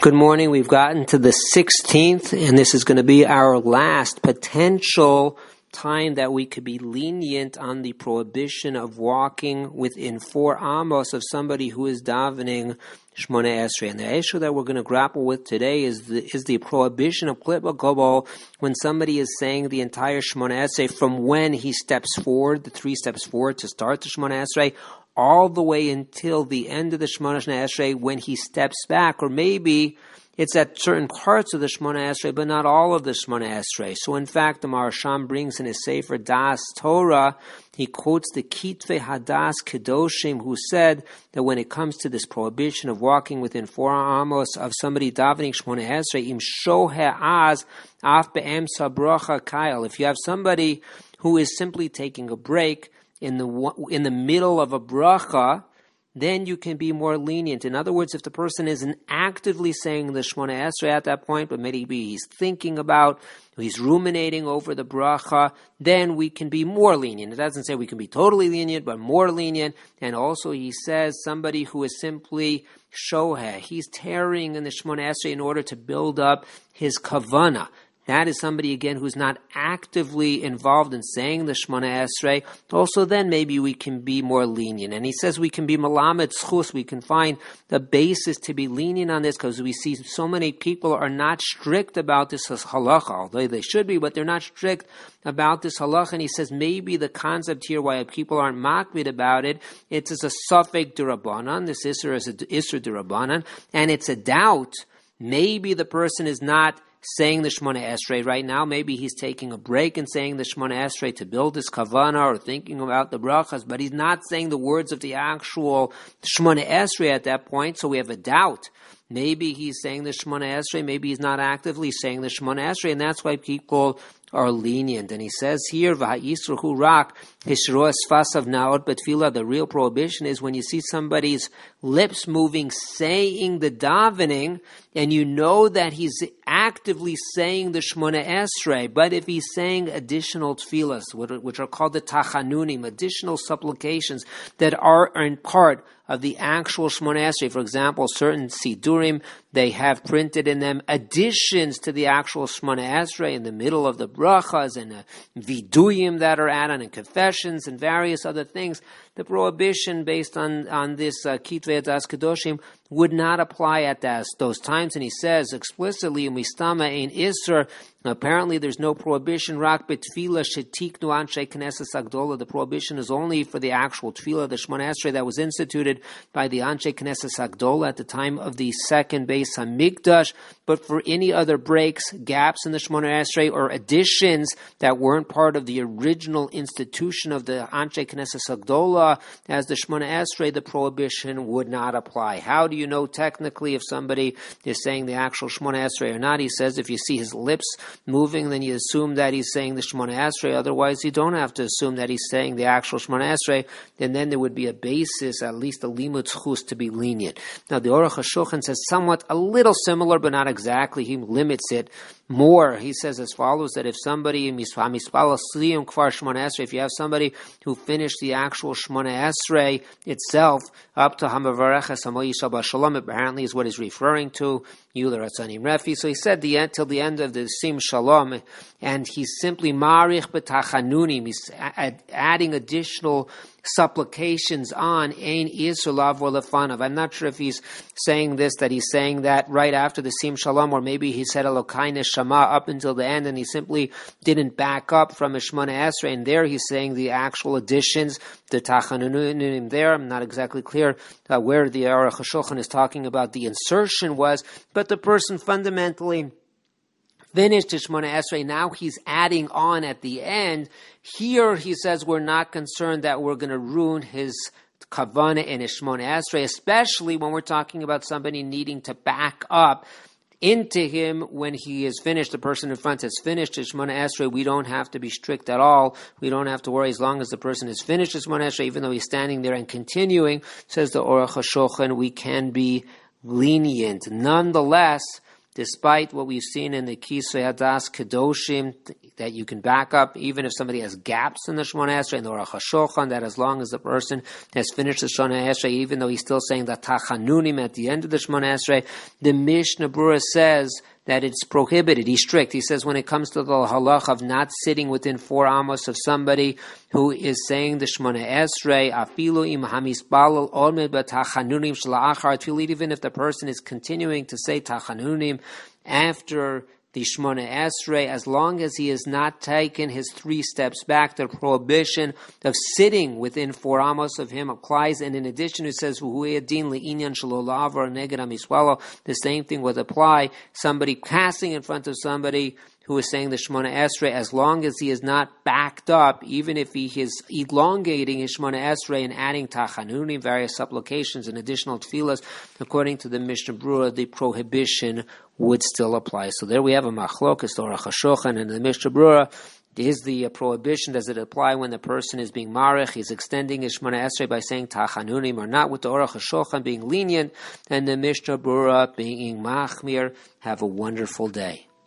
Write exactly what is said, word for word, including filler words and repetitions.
Good morning. We've gotten to the sixteenth, and this is going to be our last potential time that we could be lenient on the prohibition of walking within four amos of somebody who is davening Shmoneh Esrei. And the issue that we're going to grapple with today is the, is the prohibition of Klippa Gobol when somebody is saying the entire Shmoneh Esrei from when he steps forward, the three steps forward to start the Shmoneh Esrei, all the way until the end of the Shmoneh Esrei when he steps back, or maybe it's at certain parts of the Shmoneh Esrei, but not all of the Shmoneh Esrei. So in fact, the Maharsham brings in his Sefer Das Torah, he quotes the Kitvei Hadas Kedoshim, who said that when it comes to this prohibition of walking within four amos of somebody davening Shmoneh Esrei, im shohe az af be'emsa bracha kail. If you have somebody who is simply taking a break in the in the middle of a bracha, then you can be more lenient. In other words, if the person isn't actively saying the Shmoneh Esrei at that point, but maybe he's thinking about, he's ruminating over the bracha, then we can be more lenient. It doesn't say we can be totally lenient, but more lenient. And also he says somebody who is simply shoheh, he's tarrying in the Shmoneh Esrei in order to build up his kavanah. That is somebody, again, who's not actively involved in saying the Shmoneh Esrei. Also, then maybe we can be more lenient. And he says we can be malamed schus. We can find the basis to be lenient on this because we see so many people are not strict about this halacha, although they should be, but they're not strict about this halacha. And he says maybe the concept here why people aren't makbid about it, it's as a suffix derabanan. This isser is a isser derabanan, and it's a doubt. Maybe the person is not saying the Shmoneh Esrei right now. Maybe he's taking a break and saying the Shmoneh Esrei to build his kavanah or thinking about the brachas, but he's not saying the words of the actual Shmoneh Esrei at that point, so we have a doubt. Maybe he's saying the Shmoneh Esrei, maybe he's not actively saying the Shmoneh Esrei, and that's why people are lenient. And he says here, V'ha'isruhu rak hishroas fasav naot betfila. The real prohibition is when you see somebody's lips moving, saying the davening, and you know that he's actively saying the Shmoneh Esrei, but if he's saying additional tfilas, which are called the tachanunim, additional supplications that are in part of the actual Shmoneh Esrei. For example, certain Sidurim, they have printed in them additions to the actual Shmoneh Esrei in the middle of the brachas and uh, viduyim that are added and confessions and various other things. The prohibition based on, on this uh, Kitvei Hadas Kedoshim would not apply at that, those times. And he says explicitly, Mistama ein Isser, apparently there's no prohibition, Rak betfila shetiknu anshe Knesset Agdola. The prohibition is only for the actual tefillah, the Shmoneh Esrei that was instituted by the Anshe Knesset Agdola at the time of the second Beis Hamikdash. But for any other breaks, gaps in the Shmoneh Esrei, or additions that weren't part of the original institution of the Anshe Knesset Agdola as the Shmoneh Esrei, the prohibition would not apply. How do you know technically if somebody is saying the actual Shmoneh Esrei or not? He says if you see his lips moving, then you assume that he's saying the Shmoneh Esrei. Otherwise, you don't have to assume that he's saying the actual Shmoneh Esrei, and then there would be a basis, at least a limud zchus, to be lenient. Now, the Aruch HaShulchan says somewhat, a little similar, but not exactly. He limits it more. He says as follows, that if somebody, if you have somebody who finished the actual Shmoneh Esrei itself up to Hamavareches Hamo Yishal B'Shalom, apparently is what he's referring to, Yuler Atzanim Refi. So he said the end till the end of the Sim Shalom, and he's simply Marich B'Tachanunim, he's adding additional supplications on Ein Yisur Lavor Lefanav. I'm not sure if he's saying this, that he's saying that right after the Sim Shalom, or maybe he said Elokai Neshama up until the end, and he simply didn't back up from a Shmoneh Esrei, and there he's saying the actual additions, the Tachanunim there. I'm not exactly clear uh, where the Aruch HaShulchan is talking about the insertion was, but the person fundamentally finished his Shmoneh Esrei. Now he's adding on at the end. Here he says we're not concerned that we're going to ruin his kavanah in his Shmoneh Esrei, especially when we're talking about somebody needing to back up into him when he is finished. The person in front has finished his Shmoneh Esrei. We don't have to be strict at all. We don't have to worry as long as the person has finished his Shmoneh Esrei, even though he's standing there and continuing, says the Aruch HaShulchan, we can be lenient. Nonetheless, despite what we've seen in the Kitvei Hadas Kedoshim, that you can back up, even if somebody has gaps in the Shemona Esrei and the Aruch HaShulchan, that as long as the person has finished the Shemona Esrei, even though he's still saying the Tachanunim at the end of the Shemona Esrei, the Mishnah Berurah says that it's prohibited. He's strict. He says when it comes to the halach of not sitting within four amos of somebody who is saying the Shemona Esrei, afilu im hamisbalel omed b'tachanunim shla'achar tefillah, even if the person is continuing to say tachanunim after the Shemona Esrei, as long as he has not taken his three steps back, the prohibition of sitting within four amos of him applies. And in addition, it says, the same thing would apply. Somebody passing in front of somebody who is saying the Shemona Esrei, as long as he is not backed up, even if he is elongating his Shemona Esrei and adding tachanunim, various supplications and additional tefillas, according to the Mishnah Berurah, the prohibition would still apply. So there we have a machlokas, the Aruch HaShulchan, and the Mishnah Berurah. Is the uh, prohibition, does it apply when the person is being marich, he's extending his Shemona Esrei by saying tachanunim or not, with the Aruch HaShulchan being lenient and the Mishnah Berurah being machmir? Have a wonderful day.